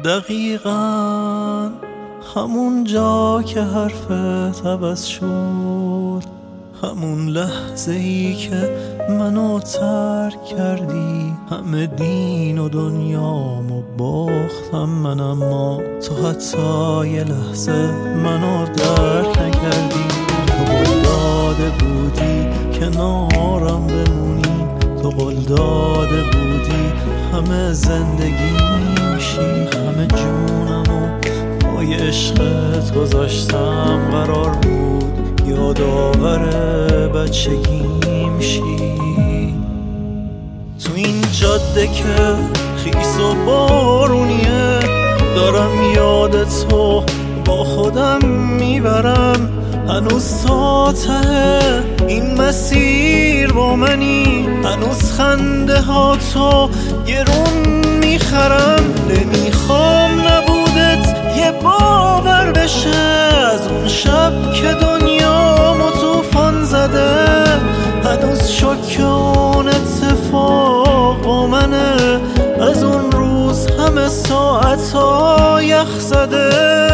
دقیقاً همون جا که حرفت عوض شد، همون لحظه ای که منو ترک کردی، همه دین و دنیامو باختم من، اما تو حتی یه لحظه منو درک نکردی. تو قول داده بودی کنارم بمونی، تو قول داده بودی همه زندگیم شی، همه جونمو پای عشقت گذاشتم، قرار بود یادآور بچگیم شی. تو این جاده که خیس و بارونیه، دارم یادتو با خودم میبرم، هنوز تا ته این مسیر با منی، هنوز خنده ها تو گرون میخرم. نمیخوام نبودت یه باور بشه از اون شب که دنیامو طوفان زده، هنوز شوکه اون اتفاق با منه، از اون روز همه ساعت‌ها یخ زده.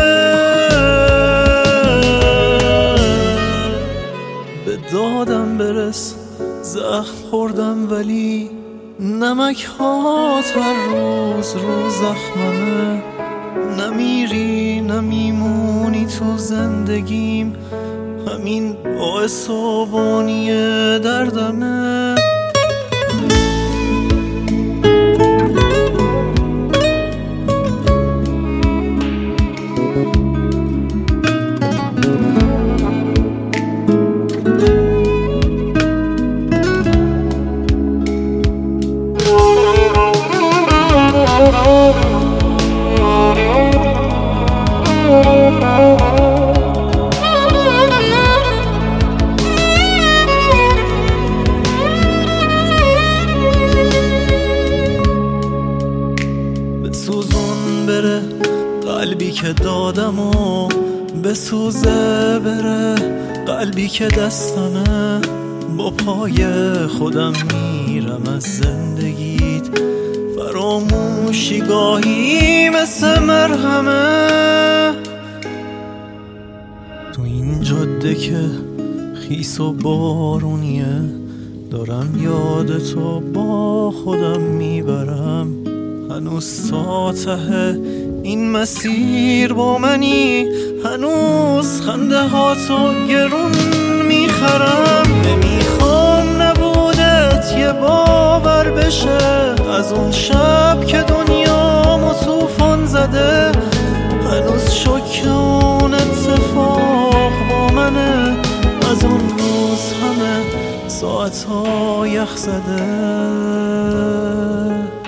به دادم برس، زخم خوردم ولی نمک ها هر روز رو زخممه، نمیری نمیمونی تو زندگیم، همین باعث و بانی دردمه. بسوزون بره قلبی که دادم و بسوزه بره قلبی که دستمه، با پای خودم میرم از زندگیت، فراموشی گاهی مثل مرهمه. تو این جاده که خیس و بارونیه، دارم یادتو با خودم میبرم، هنوز تا ته این مسیر با منی، هنوز خنده ها تو گرون میخرم. نمیخوام نبودت یه باور بشه از اون شب که دنیامو طوفان زده، هنوز شوکه اون اتفاق با منه، از اون روز همه ساعت‌ها یخ زده.